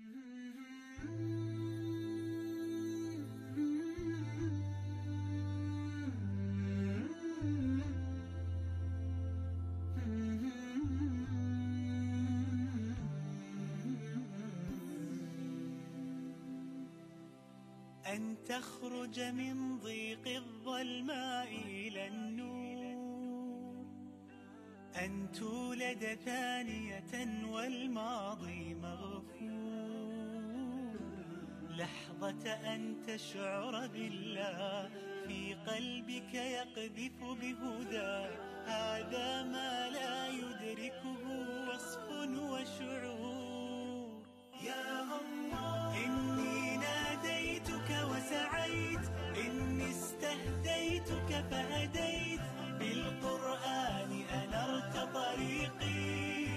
أن تخرج من ضيق الظلماء إلى النور، أن تولد ثانية والماضي مغفور، لحظة أن تشعر بالله في قلبك يقذف بهدى، هذا ما لا يدركه وصف وشعور. يا الله إني ناديتك وسعيت، إني استهديتك فهديت، بالقرآن أنرت طريقي.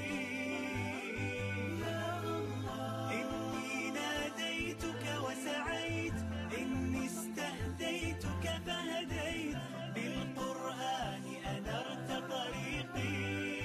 يا الله إني ناديتك وسعيت، إني استهديتك فهديت، بالقرآن أنرت طريقي.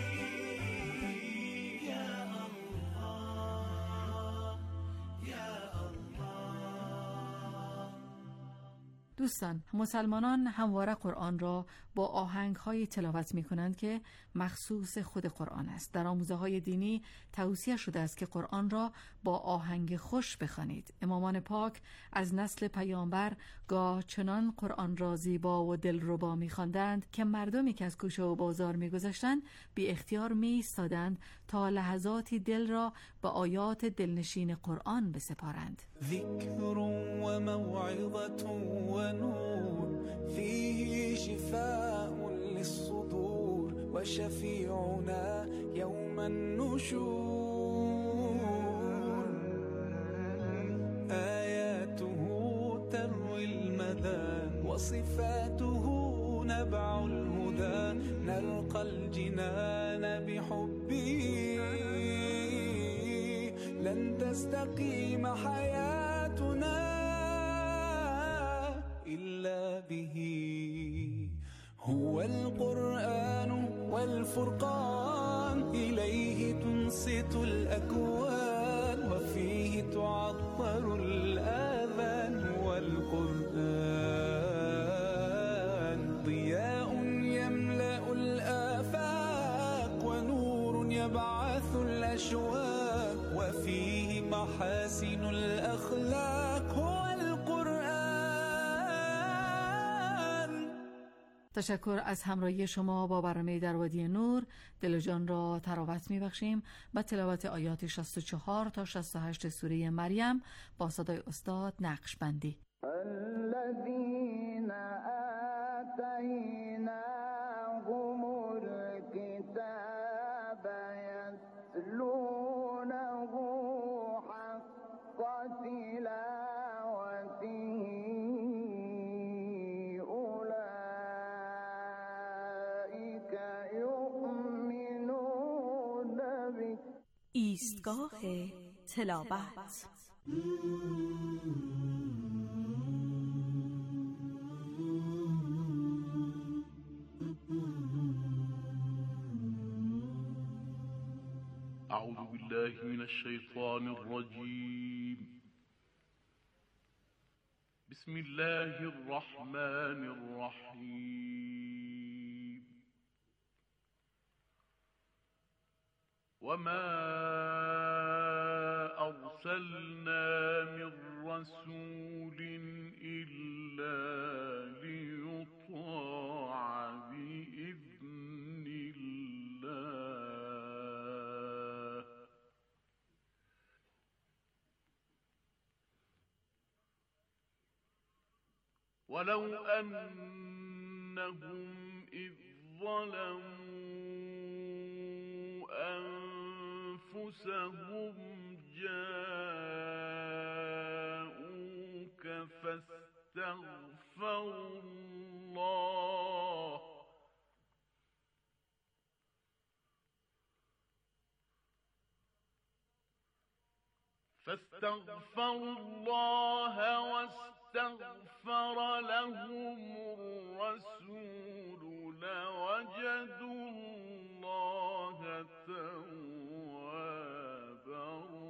دوستان، مسلمانان همواره قرآن را با آهنگ‌های تلاوت می‌کنند که مخصوص خود قرآن است. در آموزه‌های دینی توصیه شده است که قرآن را با آهنگ خوش بخوانید. امامان پاک از نسل پیامبر گاه چنان قرآن را زیبا و دلربا می‌خواندند که مردمی که از کوچه و بازار می‌گذشتند بی اختیار می‌ایستادند تا لحظاتی دل را به آیات دلنشین قرآن بسپارند. ذکر و موعظة و نور فيه شفاء للصدور وشفيعنا يوم النشور، آياته تروي المدى وصفاته نبع الهدى، نلقى الجنان بحبه لن تستقيم حياتنا إلا به. هو القرآن والفرقان إليه تنصت الأكوان، وفيه تعطر الآذان، والقرآن ضياء يملأ الآفاق ونور يبعث الأشواق، وفيه محبة محاسن الأخلاق هو القرآن. تشکر از همراهی شما با برنامه در وادی نور. دل و جان را تراوت می‌بخشیم با تلاوت آیات شصت و چهار تا شصت و هشت سوره مریم با صدای استاد نقشبندی. الذين آتيناهم الكتاب يتلونه حق تلاوته أولئك يؤمنون به. ایستگاه تلاوت. أعوذ بالله من الشيطان الرجيم. بسم الله الرحمن الرحيم. وما أرسلنا من رسول إلا ليطاع بإذن الله. ولو أنهم إذ ظلموا أنفسهم جاءوك فاستغفروا الله فاستغفروا الله واستغفر لهم الرسول لوجدوا الله توابا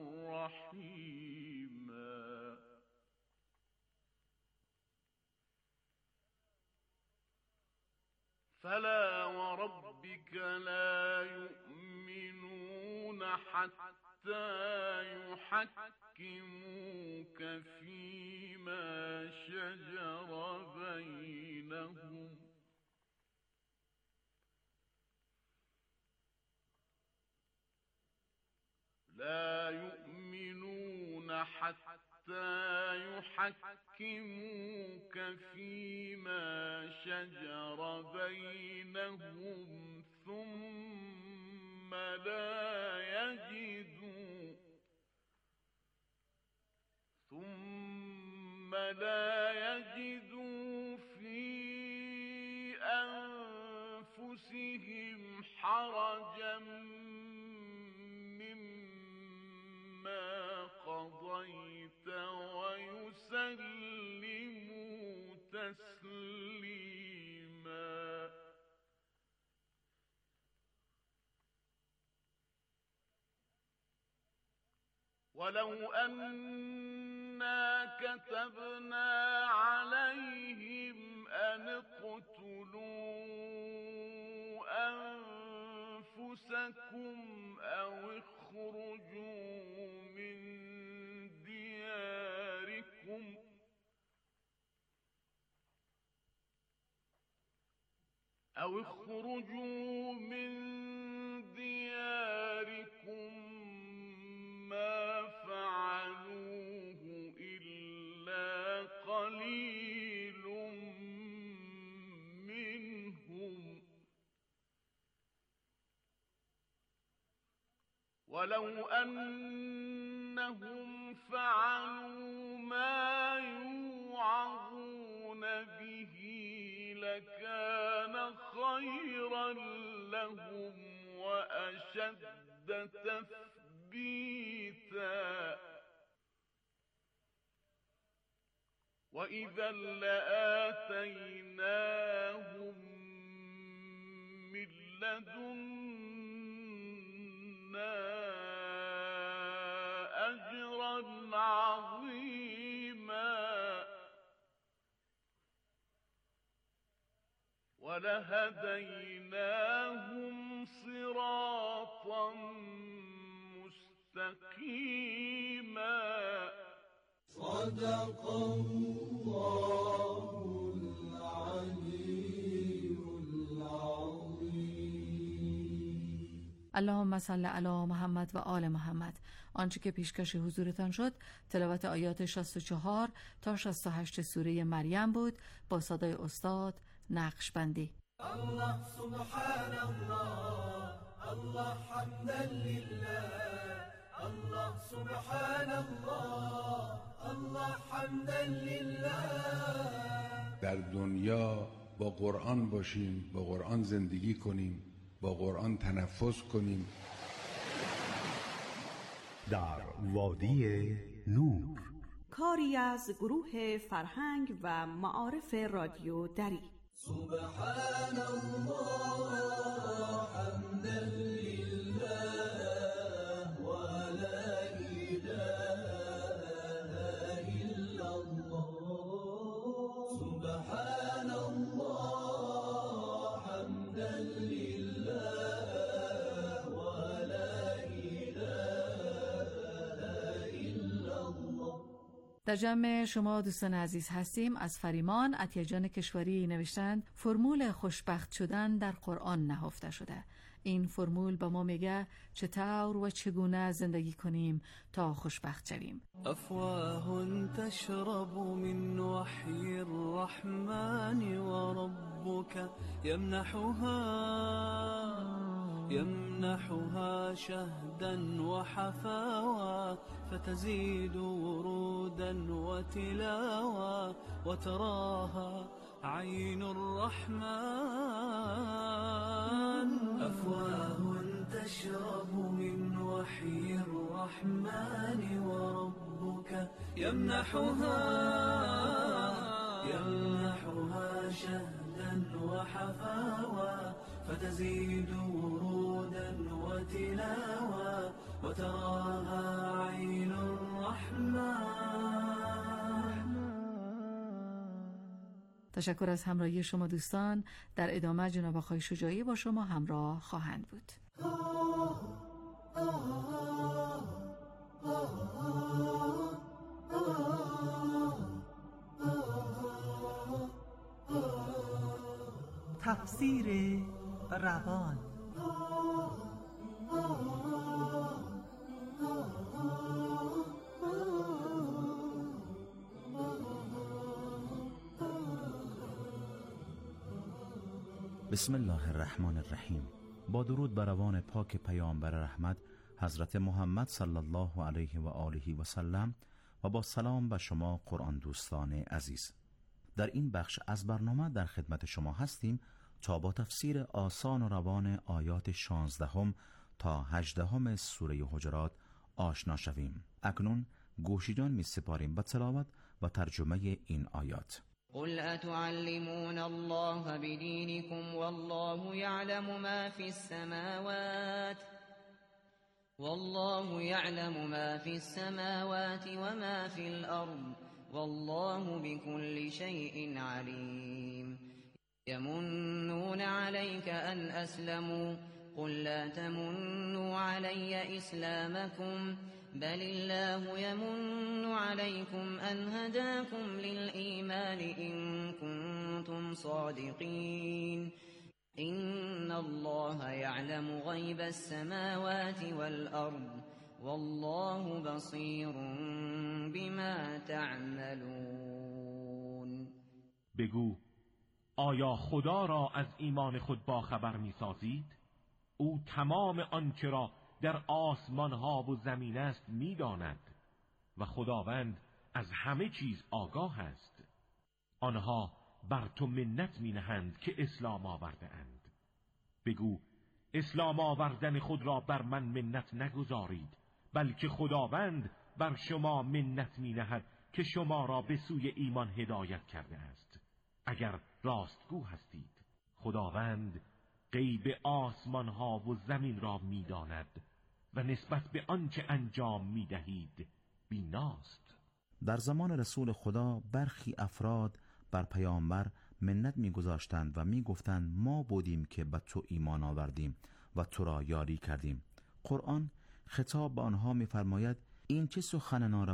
رحيما. فلا وربك لا يؤمنون حتى يحكموك فيما شجر بينهم لا يؤمنون حتى يحكموك فيما شجر بينهم ثم لا يجدوا ثم لا يجدوا في أنفسهم حرجا مما قضيت ويسلموا تسليما. ولو أنا كتبنا عليهم أن اقتلوا أنفسكم أو اخرجوا من دياركم أو اخرجوا من دياركم ما فعلوه إلا قليل منهم. ولو أنهم فعلوا ما يوعظون به لكان خيرا لهم وأشد تثبيتا وإذا لآتيناهم من لدنا أجرا عظيما ولهديناهم صراطا مستقيما. صدق الله العلی العظیم. اللهم صل علی محمد و آل محمد. آنچه که پیشکش حضورتان شد تلاوت آیات شصت و چهار تا شصت و هشت سوره مریم بود با صدای استاد نقشبندی. الله سبحان الله، الله حمدا لله، الله سبحان الله، الله حمدا لله. در دنیا با قرآن باشیم، با قرآن زندگی کنیم، با قرآن تنفس کنیم. در وادی نور، کاری از گروه فرهنگ و معارف رادیو دری. سبحان الله حمدا لله و لا اله الا الله. سبحان الله حمدا لله و لا اله الا الله. در جمع شما دوستان عزیز هستیم. از فریمان عطیه‌جان کشوری نوشتند فرمول خوشبخت شدن در قرآن نهفته شده. این فرمول با ما میگه چطور و چگونه زندگی کنیم تا خوشبخت شویم. افواه تشرب من وحی الرحمن و ربك يمنحها يمنحها شهدا وحفاوى فتزيد ورودا وتلاوى وتراها عين الرحمن. أفواه تشرب من وحي الرحمن وربك يمنحها يمنحها شهدا وحفاوى فتزيد ورودا وتلاوى وتراها عين الرحمن. تشکر از همراهی شما دوستان. در ادامه جناب آقای شجاعی با شما همراه خواهند بود. تفسیر روان. بسم الله الرحمن الرحیم. با درود بر روان پاک پیامبر رحمت حضرت محمد صلی الله علیه و آله و سلم و با سلام به شما قرآن دوستان عزیز. در این بخش از برنامه در خدمت شما هستیم تا با تفسیر آسان و روان آیات شانزدهم تا هجدهم سوره حجرات آشنا شویم. اکنون گوشی جان می سپاریم به تلاوت و ترجمه این آیات. قل أتعلمون الله بدينكم والله يعلم ما في السماوات والله يعلم ما في السماوات وما في الأرض والله بكل شيء عليم. يمنون عليك أن أسلموا قل لا تمنوا علي إسلامكم بل الله يمن عليكم أن هداكم للإيمان إن كنتم صادقين. إن الله يعلم غيب السماوات والأرض والله بصير بما تعملون. بگو آیا خدا را از ایمان خود باخبر می سازید؟ او تمام آنچه را در آسمان ها و زمین است می داند و خداوند از همه چیز آگاه است. آنها بر تو منت می نهند که اسلام آورده اند. بگو اسلام آوردن خود را بر من منت نگذارید، بلکه خداوند بر شما منت می نهد که شما را به سوی ایمان هدایت کرده است. اگر راستگو هستید. خداوند غیب آسمان ها و زمین را می داند و نسبت به آنچه انجام می دهید بیناست. در زمان رسول خدا برخی افراد بر پیامبر منت می گذاشتند و می گفتند ما بودیم که به تو ایمان آوردیم و تو را یاری کردیم. قرآن خطاب به آنها می فرماید این چه سخن ناروا